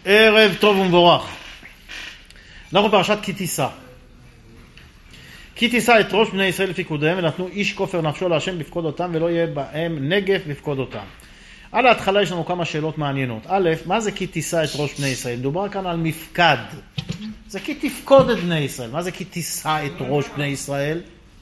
ערב טוב ומבורך. אנחנו פרשת כי תישא. כי תישא את ראש בני ישראל לפיקודיהם, ונתנו איש כופר נפשו להשם בפקוד אותם, ולא יהיה בהם נגף בפקוד אותם. על ההתחלה יש לנו כמה שאלות מעניינות. א', מה זה כי תישא את ראש בני ישראל? מדובר כאן על מפקד. זה כי תפקוד את בני ישראל. מה זה כי תישא את ראש בני ישראל?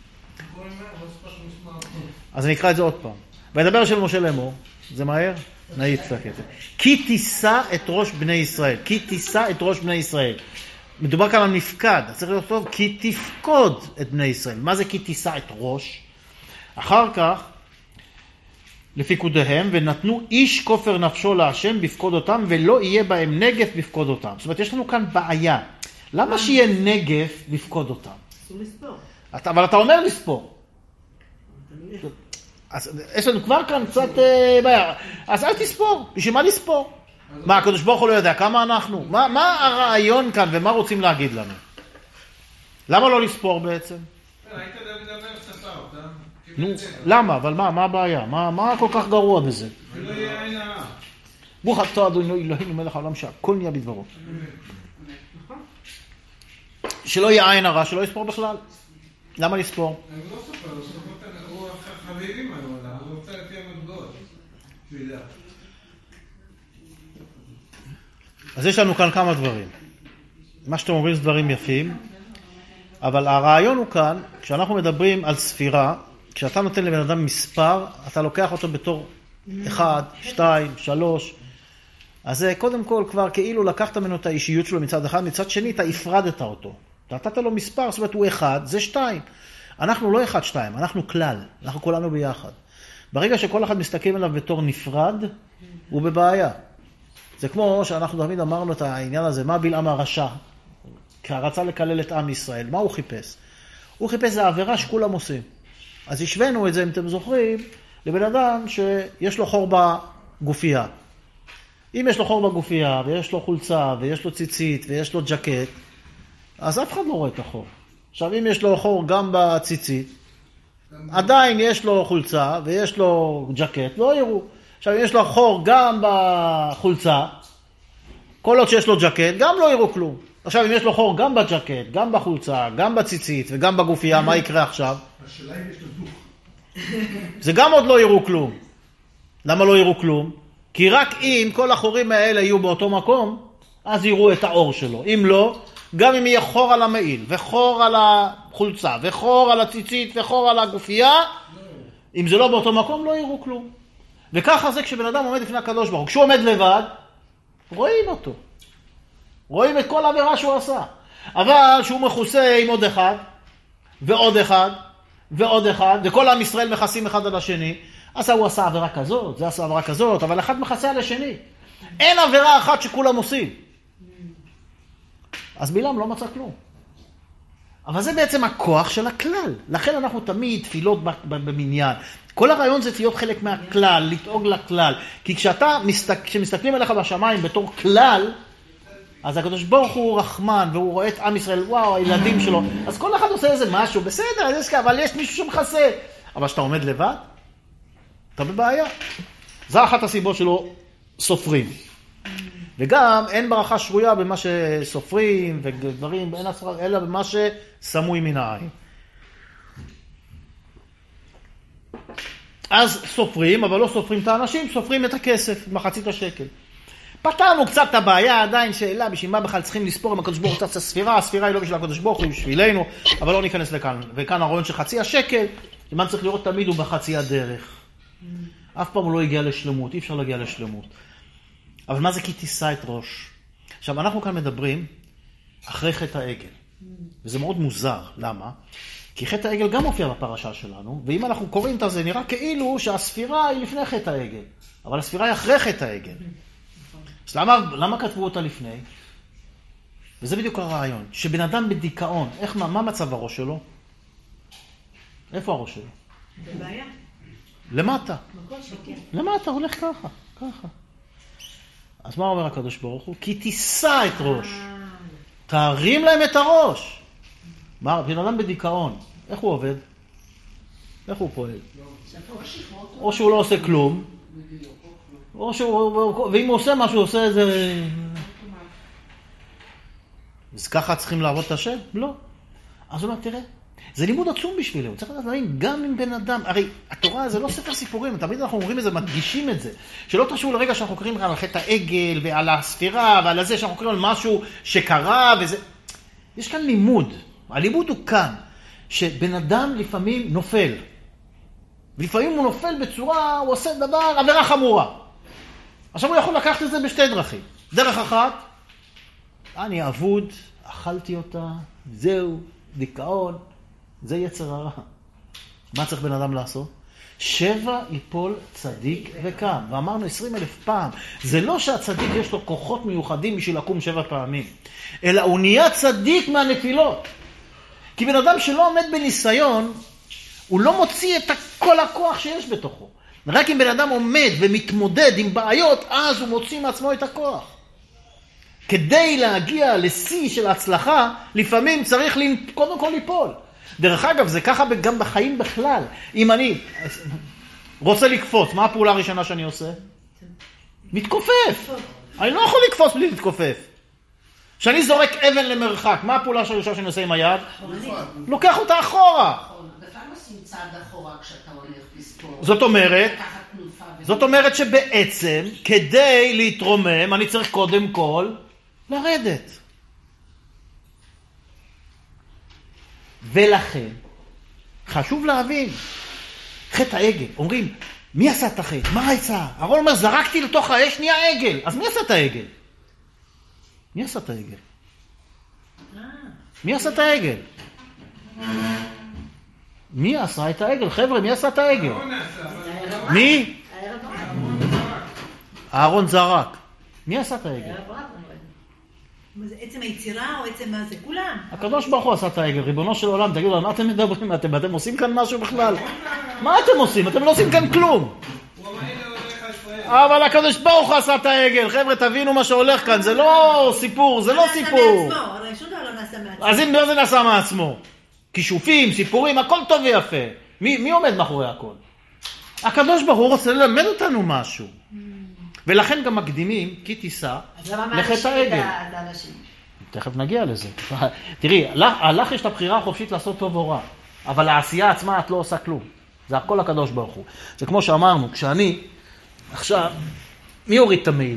אז אני אקרא את זה עוד פעם. וידבר של משה לאמור, זה מהר? נאיץ לקטע. כי תישא את ראש בני ישראל. כי תישא את ראש בני ישראל. מדובר כאן על מפקד. צריך להיות טוב, כי תפקוד את בני ישראל. מה זה כי תישא את ראש? אחר כך, לפיקודיהם, ונתנו איש כופר נפשו להשם בפקוד אותם, ולא יהיה בהם נגף בפקוד אותם. זאת אומרת, יש לנו כאן בעיה. למה שיהיה נגף בפקוד אותם? אסור לספור. אבל אתה אומר לספור. אז יש לנו כבר כאן קצת בעיה. אז אל תספור. בשביל מה לספור? מה, הקדוש ברוך הוא לא יודע כמה אנחנו? מה הרעיון כאן ומה רוצים להגיד לנו? למה לא לספור בעצם? היית מדבר ספר אותה. נו, למה? אבל מה הבעיה? מה כל כך גרוע בזה? שלא יהיה עין הרע. ברוך אתה אדוני אלוהינו מלך העולם שהכל נהיה בדברו. שלא יהיה עין הרע, שלא יספור בכלל. למה לספור? אני לא ספר, הוא חביבים היום, הוא רוצה לפי המטבעות. שהוא ידע. אז יש לנו כאן כמה דברים. מה שאתם אומרים זה דברים יפים, אבל הרעיון הוא כאן, כשאנחנו מדברים על ספירה, כשאתה נותן לבן אדם מספר, אתה לוקח אותו בתור 1, 2, 3, אז זה קודם כל כבר כאילו לקחת ממנו את האישיות שלו מצד אחד, מצד שני אתה הפרדת אותו. אתה נתת לו מספר, זאת אומרת הוא 1, זה 2. אנחנו לא 1, 2, אנחנו כלל, אנחנו כולנו ביחד. ברגע שכל אחד מסתכל עליו בתור נפרד, הוא בבעיה. זה כמו שאנחנו תמיד אמרנו את העניין הזה, מה בלעם הרשע? כי רצה לקלל את עם ישראל, מה הוא חיפש? הוא חיפש זה העבירה שכולם עושים. אז השווינו את זה, אם אתם זוכרים, לבן אדם שיש לו חור בגופייה. אם יש לו חור בגופייה, ויש לו חולצה, ויש לו ציצית, ויש לו ג'קט, אז אף אחד לא רואה את החור. עכשיו, אם יש לו חור גם בציצית, עדיין יש לו חולצה, ויש לו ג'קט, לא יראו. עכשיו, אם יש לו חור גם בחולצה, כל עוד שיש לו ג'קט, גם לא יראו כלום. עכשיו, אם יש לו חור גם בג'קט, גם בחולצה, גם בציצית וגם בגופייה, מה יקרה עכשיו? השאלה אם יש לו דוך. זה גם עוד לא יראו כלום. למה לא יראו כלום? כי רק אם כל החורים האלה יהיו באותו מקום, אז יראו את האור שלו. אם לא, גם אם יהיה חור על המעיל, וחור על החולצה, וחור על הציצית, וחור על הגופייה, אם זה לא באותו מקום, לא יראו כלום. וככה זה כשבן אדם עומד לפני הקדוש ברוך הוא. כשהוא עומד לבד, רואים אותו. רואים את כל העבירה שהוא עשה. אבל שהוא מכוסה עם עוד אחד, ועוד אחד, ועוד אחד, וכל עם ישראל מכסים אחד על השני, אז הוא עשה עבירה כזאת, זה עשה עבירה כזאת, אבל אחד מכסה על השני. אין עבירה אחת שכולם עושים. אז בלעם לא מצא כלום. אבל זה בעצם הכוח של הכלל. לכן אנחנו תמיד תפילות במניין. כל הרעיון זה להיות חלק מהכלל, לתאוג לכלל. כי כשמסתכלים עליך בשמיים בתור כלל, אז הקדוש ברוך הוא רחמן, והוא רואה את עם ישראל, וואו, הילדים שלו. אז כל אחד עושה איזה משהו, בסדר, אבל יש מישהו שמחסה. אבל כשאתה עומד לבד, אתה בבעיה. זו אחת הסיבות שלו סופרים. וגם אין ברכה שרויה במה שסופרים ודברים, אלא במה שסמוי מן העין. אז סופרים, אבל לא סופרים את האנשים, סופרים את הכסף, מחצית השקל. פתרנו קצת את הבעיה, עדיין שאלה, בשביל מה בכלל צריכים לספור עם הקדוש ברוך הוא את הספירה, הספירה היא לא בשביל הקדוש ברוך הוא, היא בשבילנו, אבל לא ניכנס לכאן. וכאן הרעיון של חצי השקל, כמעט צריך לראות תמיד הוא בחצי הדרך. אף פעם הוא לא הגיע לשלמות, אי אפשר להגיע לשלמות. אבל מה זה כי תישא את ראש? עכשיו, אנחנו כאן מדברים אחרי חטא העגל. וזה מאוד מוזר. למה? כי חטא העגל גם מופיע בפרשה שלנו, ואם אנחנו קוראים את זה, נראה כאילו שהספירה היא לפני חטא העגל. אבל הספירה היא אחרי חטא העגל. אז למה כתבו אותה לפני? וזה בדיוק הרעיון. שבן אדם בדיכאון, מה מצב הראש שלו? איפה הראש שלו? בבעיה. למטה. מקום שכן. למטה, הולך ככה, ככה. אז מה אומר הקדוש ברוך הוא? כי תישא את ראש. תרים להם את הראש. מה, בן אדם בדיכאון, איך הוא עובד? איך הוא פועל? או שהוא לא עושה כלום, או שהוא, ואם הוא עושה משהו, הוא עושה איזה... אז ככה צריכים לעבוד את השם? לא. אז הוא אומר, תראה, זה לימוד עצום בשבילנו. צריך לדעת, גם עם בן אדם, הרי התורה זה לא ספר סיפורים, תמיד אנחנו אומרים את זה, מדגישים את זה. שלא תחשבו לרגע שאנחנו קוראים על חטא העגל ועל הספירה ועל זה שאנחנו קוראים על משהו שקרה וזה. יש כאן לימוד. הלימוד הוא כאן, שבן אדם לפעמים נופל. ולפעמים הוא נופל בצורה, הוא עושה דבר, עבירה חמורה. עכשיו הוא יכול לקחת את זה בשתי דרכים. דרך אחת, אני אבוד, אכלתי אותה, זהו, דיכאון, זה יצר הרע. מה צריך בן אדם לעשות? 7 יפול צדיק וקם. ואמרנו 20,000 פעם. זה לא שהצדיק יש לו כוחות מיוחדים בשביל לקום 7 פעמים, אלא הוא נהיה צדיק מהנפילות. כי בן אדם שלא עומד בניסיון, הוא לא מוציא את כל הכוח שיש בתוכו. רק אם בן אדם עומד ומתמודד עם בעיות, אז הוא מוציא מעצמו את הכוח. כדי להגיע לשיא של ההצלחה, לפעמים צריך קודם כל ליפול. דרך אגב, זה ככה גם בחיים בכלל. אם אני רוצה לקפוץ, מה הפעולה הראשונה שאני עושה? מתכופף. אני לא יכול לקפוץ בלי להתכופף. כשאני זורק אבן למרחק, מה הפעולה הראשונה שאני עושה עם היד? לוקח אותה אחורה. בכלל עושים צעד אחורה כשאתה הולך לספור. זאת אומרת שבעצם, כדי להתרומם, אני צריך קודם כל לרדת. ולכן, חשוב להבין, חטא העגל. אומרים, מי עשה את החטא? מה העצה? אהרון אומר, זרקתי לתוך האש, נהיה עגל. אז מי עשה את העגל? מי עשה את העגל? מי עשה את העגל? מי עשה את העגל? חבר'ה, מי עשה את העגל? מי? אהרון זרק. מי עשה את העגל? זה עצם היצירה או עצם מה זה? כולם. הקדוש ברוך הוא עשה את העגל, ריבונו של עולם, תגידו, מה אתם מדברים? אתם עושים כאן משהו בכלל? מה אתם עושים? אתם לא עושים כאן כלום. אבל הקדוש ברוך הוא עשה את העגל. חבר'ה, תבינו מה שהולך כאן, זה לא סיפור, זה לא סיפור. הרי שום דבר לא נעשה מעצמו. אז אם לא זה נעשה מעצמו. כישופים, סיפורים, הכל טוב ויפה. מי עומד מאחורי הכל? הקדוש ברוך הוא רוצה ללמד אותנו משהו. ולכן גם מקדימים, כי תיסע לחטא העגל. תכף נגיע לזה. תראי, לך יש את הבחירה החופשית לעשות טוב או רע, אבל העשייה עצמה את לא עושה כלום. זה הכל הקדוש ברוך הוא. זה כמו שאמרנו, כשאני, עכשיו, מי הוריד את המעיל?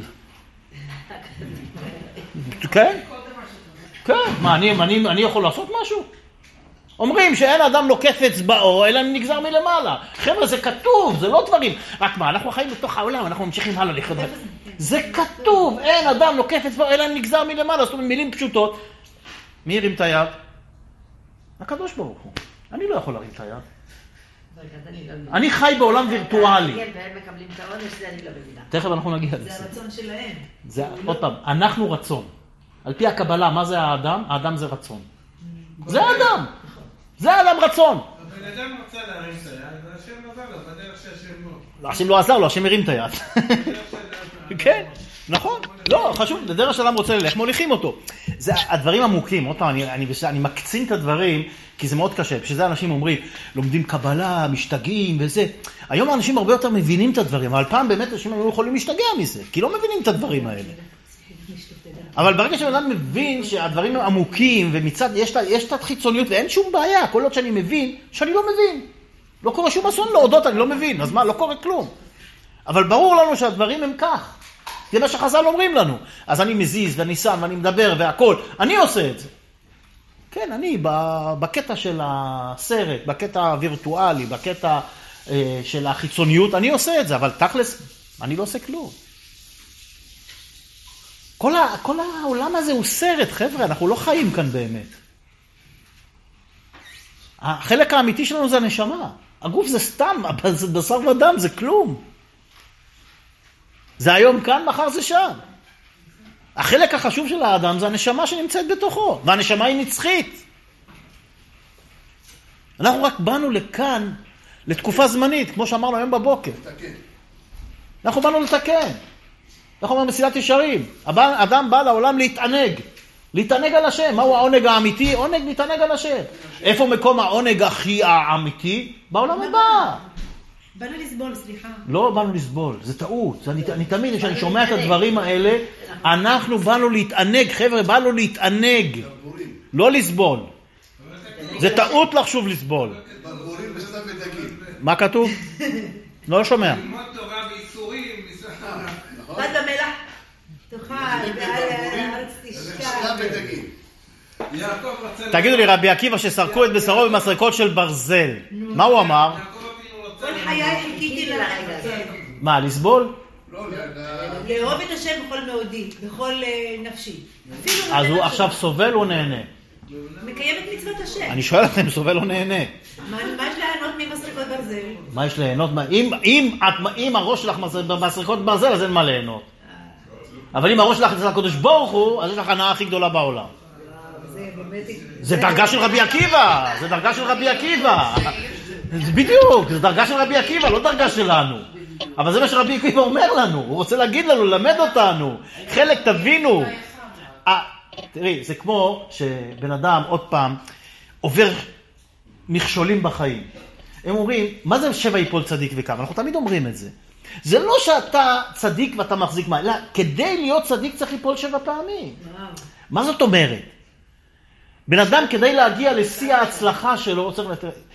כן? כן. מה, אני יכול לעשות משהו? אומרים שאין אדם לוקף אצבעו, אלא נגזר מלמעלה. חבר'ה, זה כתוב, זה לא דברים. רק מה, אנחנו חיים בתוך העולם, אנחנו ממשיכים הלאה לחיות. זה כתוב, אין אדם לוקף אצבעו, אלא נגזר מלמעלה. זאת אומרת, מילים פשוטות. מי הרים את היד? הקדוש ברוך הוא. אני לא יכול להרים את היד. אני חי בעולם וירטואלי. והם מקבלים את העונש, זה אני לא מבינה. תכף אנחנו נגיע לזה. זה הרצון שלהם. זה, עוד פעם, אנחנו רצון. על פי הקבלה, מה זה האדם? האדם זה רצון. זה האדם. זה האדם רצון. הבן אדם רוצה להרים את היד, והשם עזר לו, בדרך שהשם לא. השם לא עזר לו, השם הרים את היד. כן, נכון. לא, חשוב, לדרך שאדם רוצה ללך, מוליכים אותו. זה הדברים עמוקים. עוד פעם, אני מקצין את הדברים, כי זה מאוד קשה. בשביל זה אנשים אומרים, לומדים קבלה, משתגעים וזה. היום האנשים הרבה יותר מבינים את הדברים, אבל פעם באמת אנשים היו יכולים להשתגע מזה, כי לא מבינים את הדברים האלה. אבל ברגע שאדם מבין שהדברים הם עמוקים, ומצד יש את החיצוניות, ואין שום בעיה, כל עוד שאני מבין, שאני לא מבין. לא קורה שום אסון להודות, אני לא מבין. אז מה, לא קורה כלום. אבל ברור לנו שהדברים הם כך. זה מה שחז"ל אומרים לנו. אז אני מזיז ואני שם ואני מדבר והכל. אני עושה את זה. כן, אני בקטע של הסרט, בקטע הווירטואלי, בקטע של החיצוניות, אני עושה את זה. אבל תכלס, אני לא עושה כלום. כל העולם הזה הוא סרט, חבר'ה, אנחנו לא חיים כאן באמת. החלק האמיתי שלנו זה הנשמה. הגוף זה סתם, בשר ודם, זה כלום. זה היום כאן, מחר זה שם. החלק החשוב של האדם זה הנשמה שנמצאת בתוכו, והנשמה היא נצחית. אנחנו רק באנו לכאן, לתקופה זמנית, כמו שאמרנו היום בבוקר. אנחנו באנו לתקן. אנחנו אומרים מסילת ישרים. אדם בא לעולם להתענג על השם. מהו העונג האמיתי? עונג להתענג על השם. איפה מקום העונג הכי האמיתי? בעולם הבא. באנו לסבול, סליחה. לא באנו לסבול, זה טעות. אני תמיד, כשאני שומע את הדברים האלה, אנחנו באנו להתענג, חבר'ה, באנו להתענג. לא לסבול. זה טעות לחשוב לסבול. ברבורים ושטף ודגים. מה כתוב? לא שומע. ללמוד תורה בייסורים, בד במלח, תאכל, ועל הארץ תשכח. שטף ודגים. יעקב רצה... תגידו לי, רבי עקיבא שסרקו את בשרו במסרקות של ברזל, מה הוא אמר? יעקב אבינו רצה... כל חיי חיכיתי לרגע. מה, לסבול? לא, לאהוב את השם בכל מאודי, בכל נפשי. אז הוא עכשיו סובל או נהנה? מקיים את מצוות השם. אני שואל לכם, סובל או נהנה? מה יש ליהנות ממסרקות ברזל? מה יש ליהנות? אם הראש שלך במסרקות ברזל, אז אין מה ליהנות. אבל אם הראש שלך אצל הקדוש ברוך הוא, אז יש לך הנאה הכי גדולה בעולם. זה באמת... זה דרגה של רבי עקיבא, זה דרגה של רבי עקיבא. בדיוק, זה דרגה של רבי עקיבא, לא דרגה שלנו. אבל זה מה שרבי עקיבא אומר לנו, הוא רוצה להגיד לנו, ללמד אותנו. חלק תבינו. תראי, זה כמו שבן אדם עוד פעם עובר מכשולים בחיים. הם אומרים, מה זה 7 יפול צדיק וקם? אנחנו תמיד אומרים את זה. זה לא שאתה צדיק ואתה מחזיק מה, לא, כדי להיות צדיק צריך ליפול 7 פעמים. מה זאת אומרת? בן אדם כדי להגיע לשיא ההצלחה שלו, צריך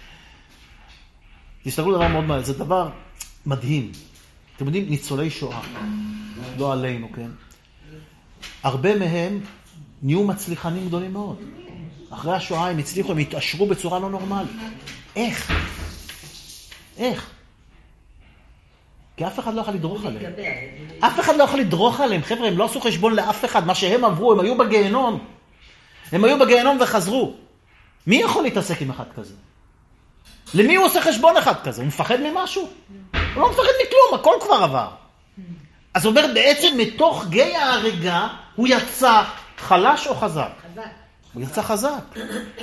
תסתכלו דבר מאוד מעניין, זה דבר מדהים. אתם יודעים, ניצולי שואה, לא עלינו, כן? הרבה מהם נהיו מצליחנים גדולים מאוד. אחרי השואה הם הצליחו, הם התעשרו בצורה לא נורמלית. איך? איך? כי אף אחד לא יכול לדרוך עליהם. אף אחד לא יכול לדרוך עליהם. חבר'ה, הם לא עשו חשבון לאף אחד. מה שהם עברו, הם היו בגיהנום. הם היו בגיהנום וחזרו. מי יכול להתעסק עם אחד כזה? למי הוא עושה חשבון אחד כזה? הוא מפחד ממשהו? הוא לא מפחד מכלום, הכל כבר עבר. אז הוא אומר, בעצם מתוך גיא ההרגה, הוא יצא חלש או חזק? חזק. הוא יצא חזק.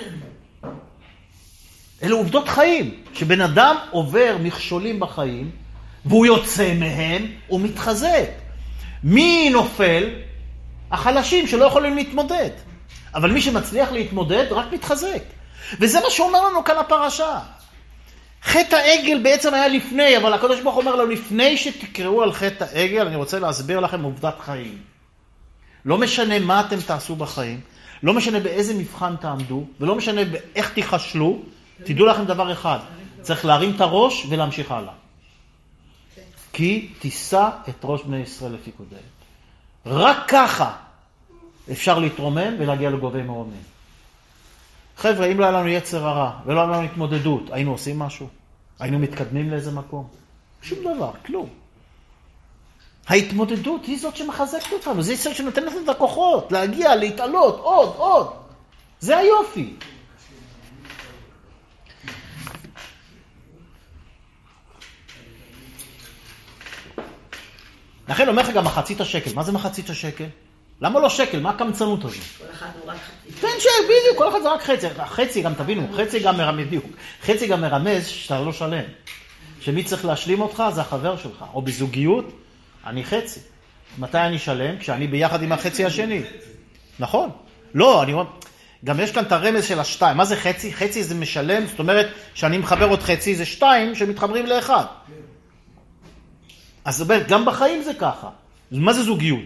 אלו עובדות חיים, שבן אדם עובר מכשולים בחיים, והוא יוצא מהם, הוא מתחזק. מי נופל? החלשים שלא יכולים להתמודד. אבל מי שמצליח להתמודד רק מתחזק. וזה מה שאומר לנו כאן הפרשה. חטא העגל בעצם היה לפני, אבל הקדוש ברוך הוא אומר לנו, לפני שתקראו על חטא העגל, אני רוצה להסביר לכם עובדת חיים. לא משנה מה אתם תעשו בחיים, לא משנה באיזה מבחן תעמדו, ולא משנה איך תיחשלו, תדעו לכם דבר אחד, צריך להרים את הראש ולהמשיך הלאה. כי תישא את ראש בני ישראל לפי קודמת. רק ככה אפשר להתרומם ולהגיע לגובי מרומים. חבר'ה, אם לא היה לנו יצר הרע ולא היה לנו התמודדות, היינו עושים משהו? היינו מתקדמים לאיזה מקום? שום דבר, כלום. ההתמודדות היא זאת שמחזקת אותנו, זה ישראל שנותן לנו את הכוחות, להגיע, להתעלות, עוד. זה היופי. לכן אומר לך גם מחצית השקל. מה זה מחצית השקל? למה לא שקל? מה הקמצנות הזו? כל אחד הוא רק חצי. כן, בדיוק, כל אחד זה רק חצי. חצי גם, תבינו, חצי גם מרמז, בדיוק. חצי גם מרמז שאתה לא שלם. שמי צריך להשלים אותך זה החבר שלך. או בזוגיות, אני חצי. מתי אני שלם? כשאני ביחד עם החצי השני. נכון. לא, אני אומר, גם יש כאן את הרמז של השתיים. מה זה חצי? חצי זה משלם, זאת אומרת, שאני מחבר עוד חצי, זה 2 שמתחברים לאחד. אז זאת אומרת, גם בחיים זה ככה. מה זה זוגיות?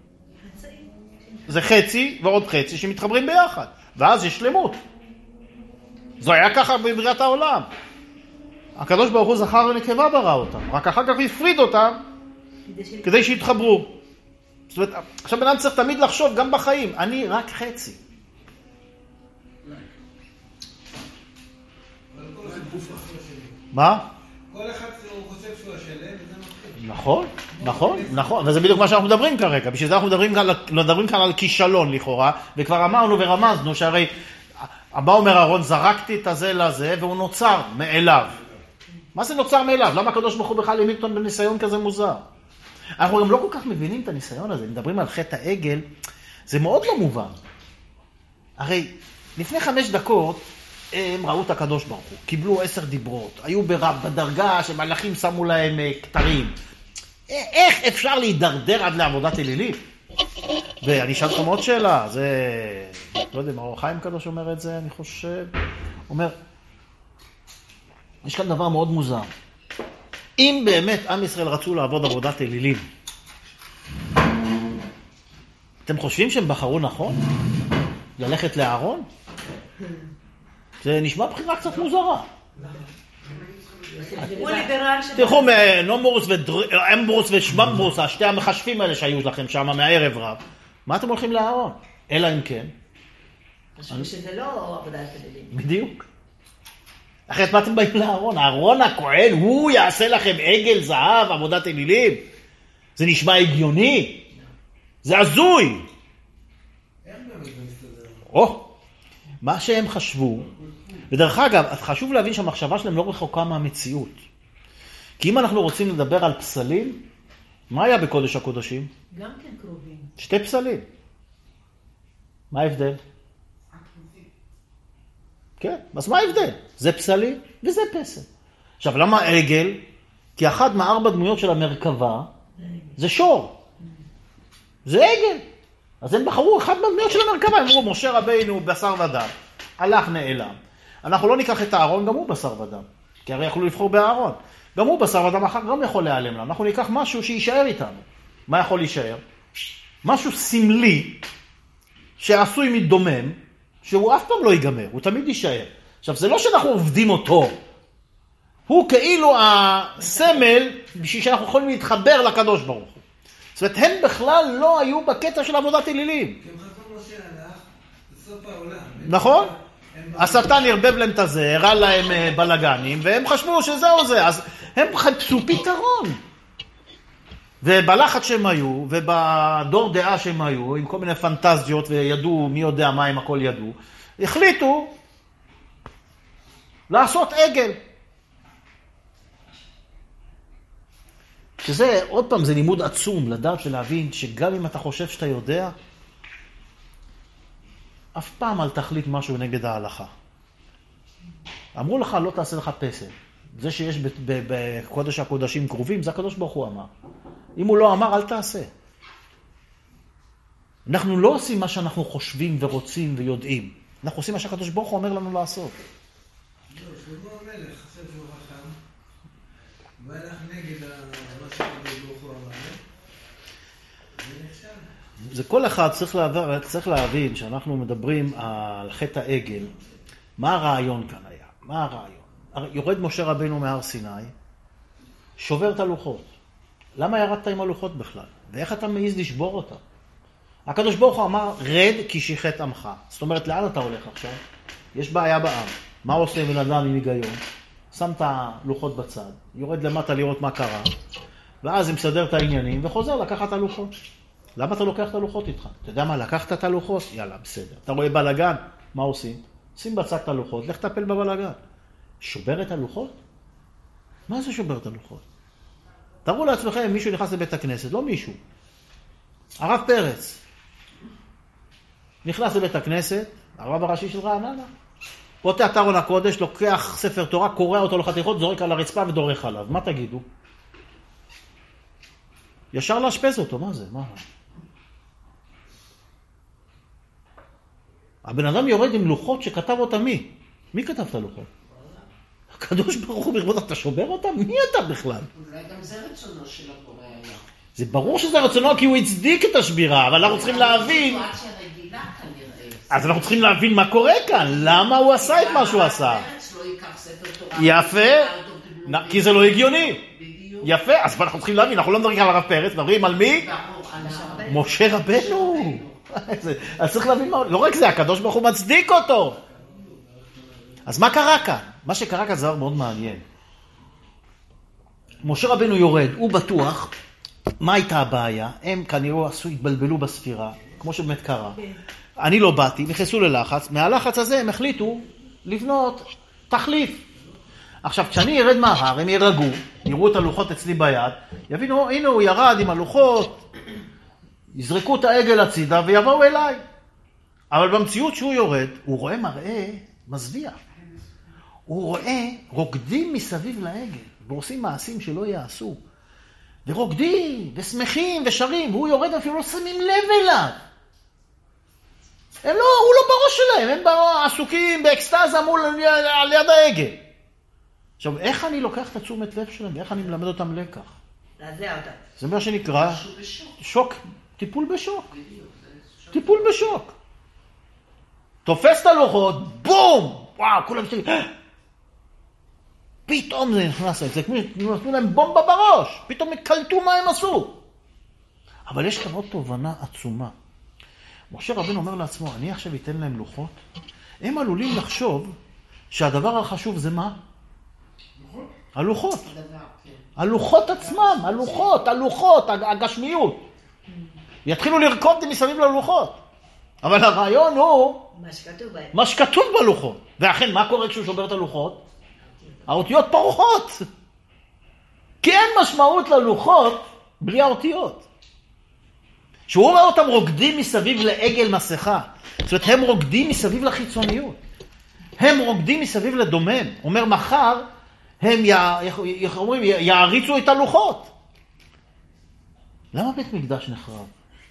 זה חצי ועוד חצי שמתחברים ביחד. ואז יש שלמות. זה היה ככה בבריאת העולם. הקדוש ברוך הוא זכר ונקבה ברא אותם. רק אחר כך הפריד אותם כדי שיתחברו. זאת אומרת, עכשיו בן אדם צריך תמיד לחשוב, גם בחיים, אני רק חצי. מה? כל אחד הוא חושב שהוא השלם, וזה מתחיל. נכון. וזה בדיוק מה שאנחנו מדברים כרגע. בשביל זה אנחנו מדברים כאן על כישלון לכאורה, וכבר אמרנו ורמזנו שהרי, מה אומר אהרון? זרקתי את הזה לזה, והוא נוצר מאליו. מה זה נוצר מאליו? למה הקדוש ברוך הוא בכלל העמיד אותנו בניסיון כזה מוזר? אנחנו גם לא כל כך מבינים את הניסיון הזה. מדברים על חטא העגל, זה מאוד לא מובן. הרי לפני 5 דקות, הם ראו את הקדוש ברוך הוא, קיבלו 10 דיברות, היו בדרגה שמלאכים שמו להם כתרים. איך אפשר להידרדר עד לעבודת אלילית? ואני אשאל לכם עוד שאלה, זה, לא יודע, אור החיים קדוש אומר את זה, אני חושב, אומר, יש כאן דבר מאוד מוזר. אם באמת עם ישראל רצו לעבוד עבודת אלילים, אתם חושבים שהם בחרו נכון? ללכת לאהרון? זה נשמע בחירה קצת מוזרה. הוא ליברל שבא. תלכו מנומברוס ואמברוס ושממברוס, השתי המחשבים האלה שהיו לכם שם מהערב רב. מה אתם הולכים לאהרון? אלא אם כן. חשבו שזה לא עבודת אלילים. בדיוק. אחרת מה אתם באים לאהרון? אהרון הכהן, הוא יעשה לכם עגל זהב, עבודת אלילים? זה נשמע הגיוני? זה הזוי. איך באמת מסתדר? מה שהם חשבו, ודרך אגב, חשוב להבין שהמחשבה שלהם לא רחוקה מהמציאות. כי אם אנחנו רוצים לדבר על פסלים, מה היה בקודש הקודשים? גם כן קרובים. 2 פסלים. מה ההבדל? כן, אז מה ההבדל? זה פסלים וזה פסל. עכשיו, למה עגל? כי אחת מ4 דמויות של המרכבה זה שור. זה עגל. אז הם בחרו אחד מהדמויות של המרכבה. הם אמרו, משה רבינו בשר ודם. הלך נעלם. אנחנו לא ניקח את הארון, גם הוא בשר ודם. כי הרי יכולו לבחור בארון. גם הוא בשר ודם, אחר גם יכול להיעלם לנו. אנחנו ניקח משהו שישאר איתנו. מה יכול להישאר? משהו סמלי, שעשוי מדומם, שהוא אף פעם לא ייגמר, הוא תמיד יישאר. עכשיו, זה לא שאנחנו עובדים אותו. הוא כאילו הסמל, בשביל שאנחנו יכולים להתחבר לקדוש ברוך הוא. זאת אומרת, הם בכלל לא היו בקטע של עבודת אלילים. כי הם חזרו משה הלך, בסוף העולם. נכון? השטן הרבב להם את הזה, הראה להם בלגנים, והם חשבו שזהו זה. אז הם חפשו פתרון. ובלחץ שהם היו, ובדור דעה שהם היו, עם כל מיני פנטזיות, וידעו מי יודע מה הם הכל ידעו, החליטו לעשות עגל. שזה, עוד פעם, זה לימוד עצום, לדעת ולהבין שגם אם אתה חושב שאתה יודע, אף פעם אל תחליט משהו נגד ההלכה. אמרו לך, לא תעשה לך פסל. זה שיש בקודש הקודשים קרובים, זה הקדוש ברוך הוא אמר. אם הוא לא אמר, אל תעשה. אנחנו לא עושים מה שאנחנו חושבים ורוצים ויודעים. אנחנו עושים מה שהקדוש ברוך הוא אומר לנו לעשות. לא, שלמה המלך, חושב שהוא חכם, והלך נגד מה שהקדוש ברוך הוא אמר. זה נחשב. זה כל אחד צריך להבין שאנחנו מדברים על חטא העגל. מה הרעיון כאן היה? מה הרעיון? יורד משה רבינו מהר סיני, שובר את הלוחות. למה ירדת עם הלוחות בכלל? ואיך אתה מעז לשבור אותה? הקדוש ברוך הוא אמר, רד כי שיחת עמך. זאת אומרת, לאן אתה הולך עכשיו? יש בעיה בעם. מה עושה בן אדם עם היגיון? שם את הלוחות בצד, יורד למטה לראות מה קרה, ואז הוא מסדר את העניינים וחוזר לקחת את הלוחות. למה אתה לוקח את הלוחות איתך? אתה יודע מה, לקחת את הלוחות? יאללה, בסדר. אתה רואה בלגן? מה עושים? שים בצד את הלוחות, לך תטפל בבלגן. שובר את הלוחות? מה זה שובר את הלוחות? תראו לעצמכם, מישהו נכנס לבית הכנסת, לא מישהו. הרב פרץ. נכנס לבית הכנסת, הרב הראשי של רעננה. פותח את ארון הקודש, לוקח ספר תורה, קורא אותו לחתיכות, זורק על הרצפה ודורך עליו. מה תגידו? ישר להשפז אותו, מה זה? מה? הבן אדם יורד עם לוחות שכתב אותה מי? מי כתב את הלוחות? הקדוש ברוך הוא ברבות, אתה שובר אותה? מי אתה בכלל? אולי גם זה רצונו של הבורא היה. זה ברור שזה רצונו כי הוא הצדיק את השבירה, אבל אנחנו צריכים להבין... סיטואציה רגילה כנראה. אז אנחנו צריכים להבין מה קורה כאן, למה הוא עשה את מה שהוא עשה. פרץ לא ייקח ספר תורה. יפה, כי זה לא הגיוני. בדיוק. יפה, אז אנחנו צריכים להבין, אנחנו לא מדברים על הרב פרץ, מדברים על מי? ברור, על משה רבנו. אז צריך להבין מה... לא רק זה, הקדוש ברוך הוא מצדיק אותו. אז מה קרה כאן? מה שקרה כאן זה דבר מאוד מעניין. משה רבנו יורד, הוא בטוח, מה הייתה הבעיה? הם כנראה התבלבלו בספירה, כמו שבאמת קרה. אני לא באתי, נכנסו ללחץ, מהלחץ הזה הם החליטו לבנות תחליף. עכשיו, כשאני ארד מההר, הם ירגעו, יראו את הלוחות אצלי ביד, יבינו, הנה הוא ירד עם הלוחות, יזרקו את העגל הצידה ויבואו אליי. אבל במציאות שהוא יורד, הוא רואה מראה מזוויע. הוא רואה רוקדים מסביב לעגל, ועושים מעשים שלא יעשו. ורוקדים, ושמחים, ושרים, והוא יורד אפילו לא שמים לב אליו. הוא לא בראש שלהם, הם עסוקים באקסטאזה מול על יד העגל. עכשיו, איך אני לוקח את התשומת לב שלהם, ואיך אני מלמד אותם לקח? להזע אותה. זה מה שנקרא משהו בשוק. שוק, טיפול בשוק. בדיוק, זה שוק. טיפול בשוק. תופס את הלוחות, בום! וואו, כולם מסתכלים. פתאום זה נכנס, זה כמו נתנו להם בומבה בראש, פתאום קלטו מה הם עשו. אבל יש כאן עוד תובנה עצומה. משה רבנו אומר לעצמו, אני עכשיו אתן להם לוחות, הם עלולים לחשוב שהדבר החשוב זה מה? הלוחות. הדבר, כן. הלוחות עצמם, הלוחות, הגשמיות. יתחילו לרקוד מסביב ללוחות. אבל הרעיון הוא מה שכתוב בהם. מה שכתוב בלוחות. ואכן, מה קורה כשהוא שובר את הלוחות? האותיות פורחות. כי אין משמעות ללוחות בלי האותיות. שהוא רואה אותם רוקדים מסביב לעגל מסכה. זאת אומרת, הם רוקדים מסביב לחיצוניות. הם רוקדים מסביב לדומם. אומר, מחר הם יעריצו את הלוחות. למה בית מקדש נחרב?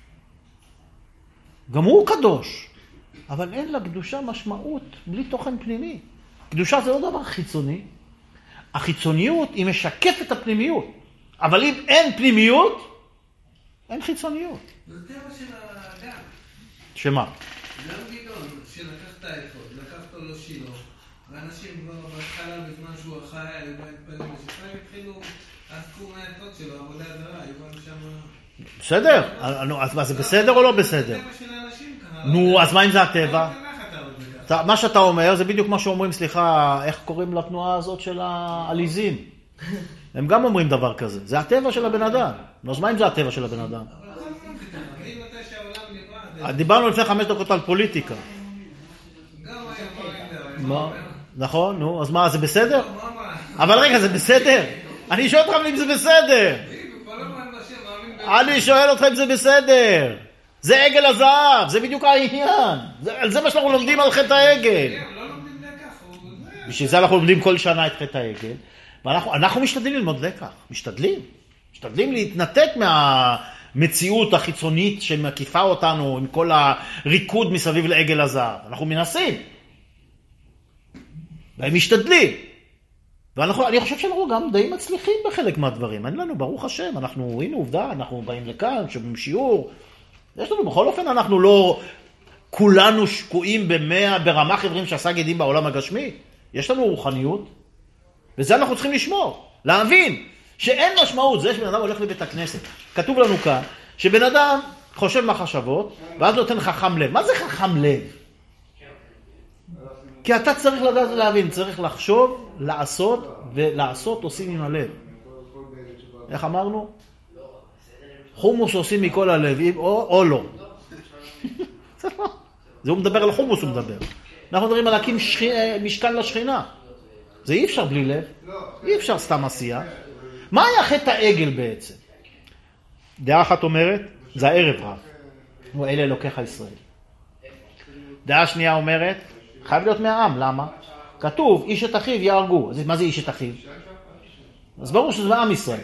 גם הוא קדוש. אבל אין לקדושה משמעות בלי תוכן פנימי. קדושה זה לא דבר חיצוני. החיצוניות היא משקפת את הפנימיות. אבל אם אין פנימיות, אין חיצוניות. זה טבע של האדם. שמה? גם גדעון, שלקחת האפוד, לקחת לו שילה, ואנשים כבר בהתחלה בזמן שהוא חי, היו בהתפלים בשפה, התחילו, עסקו מהאפוד שלו, עבודה זרה, היו בהם שם... בסדר. אז מה, זה בסדר או לא בסדר? זה טבע של האנשים ככה. נו, אז מה אם זה הטבע? לא תנח אתה עוד בכך. מה שאתה אומר זה בדיוק מה שאומרים, סליחה, איך קוראים לתנועה הזאת של העליזים? הם גם אומרים דבר כזה. זה הטבע של הבן אדם. אז מה אם זה הטבע של הבן אדם? אבל זה לא ככה, אם אתה שהעולם נברא... דיברנו לפני 5 דקות על פוליטיקה. גם היה מה? נכון, נו, אז מה, זה בסדר? מה? אבל רגע, זה בסדר? אני שואל אותך אם זה בסדר. אני שואל אותך אם זה בסדר. זה עגל הזהב, זה בדיוק העניין. זה מה שאנחנו לומדים על חטא העגל. לא לומדים לקח. בשביל זה אנחנו לומדים כל שנה את חטא העגל. ואנחנו משתדלים ללמוד לקח. משתדלים להתנתק מהמציאות החיצונית שמקיפה אותנו עם כל הריקוד מסביב לעגל הזהב. אנחנו מנסים. והם משתדלים. ואני חושב שאנחנו גם די מצליחים בחלק מהדברים. אין לנו, ברוך השם, אנחנו, הנה עובדה, אנחנו באים לכאן, שומעים שיעור. יש לנו, בכל אופן, אנחנו לא כולנו שקועים ברמה חברים שעשה גדים בעולם הגשמי. יש לנו רוחניות, וזה אנחנו צריכים לשמור. להבין שאין משמעות, זה שבן אדם הולך לבית הכנסת. כתוב לנו כאן, שבן אדם חושב מחשבות, ואז נותן חכם לב. מה זה חכם לב? כי אתה צריך לדעת להבין, צריך לחשוב, לעשות, ולעשות עושים עם הלב. איך אמרנו? חומוס עושים מכל הלב, או לא. זה הוא מדבר על חומוס, הוא מדבר. אנחנו מדברים על להקים משכן לשכינה. זה אי אפשר בלי לב. אי אפשר סתם עשייה. מה היה חטא העגל בעצם? דעה אחת אומרת, זה הערב רב. הוא אלה אלוקיך ישראל. דעה שנייה אומרת, חייב להיות מהעם, למה? כתוב, איש את אחיו יהרגו. מה זה איש את אחיו? אז ברור שזה עם ישראל.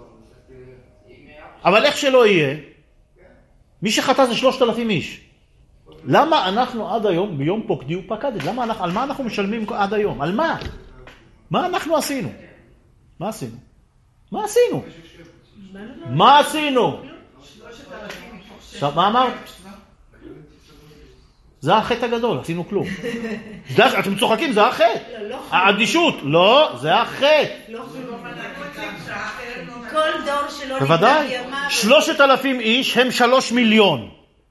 אבל איך שלא יהיה, מי שחטא זה 3,000 איש. למה אנחנו עד היום, ביום פוקדי ופקדת, על מה אנחנו משלמים עד היום? על מה? מה אנחנו עשינו? מה עשינו? מה עשינו? עכשיו, מה אמרת? זה החטא הגדול, עשינו כלום. אתם צוחקים, זה החטא. האדישות, לא, זה החטא. כל דור שלא בוודאי, 3,000 איש הם 3 מיליון.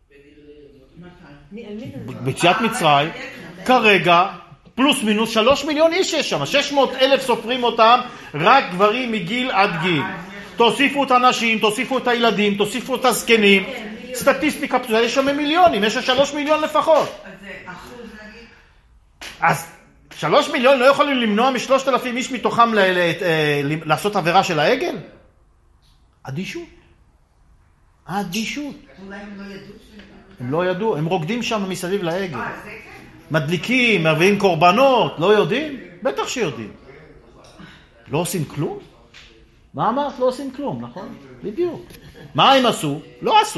ביציאת מצרים, כרגע, פלוס מינוס 3 מיליון איש יש שם. 600,000 סופרים אותם, רק גברים מגיל עד גיל. תוסיפו את האנשים, תוסיפו את הילדים, תוסיפו את הזקנים. סטטיסטיקה פשוטה, יש שם מיליונים, יש 3 מיליון לפחות. אז זה אחוז נגיד? אז 3 מיליון לא יכולים למנוע מ3,000 איש מתוכם לעשות עבירה של העגל? אדישות. אולי הם לא ידעו? הם לא ידעו, הם רוקדים שם מסביב לעגל. זה כן. מדליקים, מביאים קורבנות, לא יודעים? בטח שיודעים. לא עושים כלום? מה אמרת? לא עושים כלום, נכון? בדיוק. מה הם עשו? לא עשו.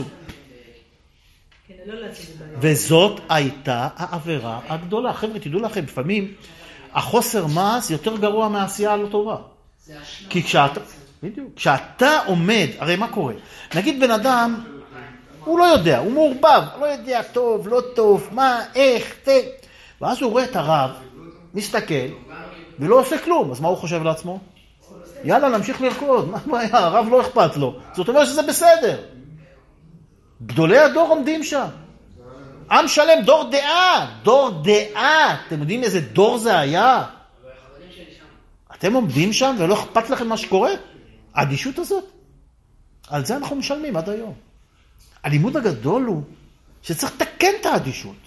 וזאת הייתה העבירה הגדולה. חבר'ה, תדעו לכם, לפעמים החוסר מעש יותר גרוע מהעשייה הלא טובה. זה השלום. כי כשאתה עומד, הרי מה קורה? נגיד בן אדם, הוא לא יודע, הוא מעורבב, לא יודע טוב, לא טוב, מה, איך, ואז הוא רואה את הרב, מסתכל, ולא עושה כלום. אז מה הוא חושב לעצמו? יאללה, נמשיך לרקוד, מה הבעיה? הרב לא אכפת לו. זאת אומרת שזה בסדר. גדולי הדור עומדים שם. עם שלם, דור דעה, דור דעה. אתם יודעים איזה דור זה היה? אתם עומדים שם ולא אכפת לכם מה שקורה? האדישות הזאת. על זה אנחנו משלמים עד היום. הלימוד הגדול הוא שצריך לתקן את האדישות.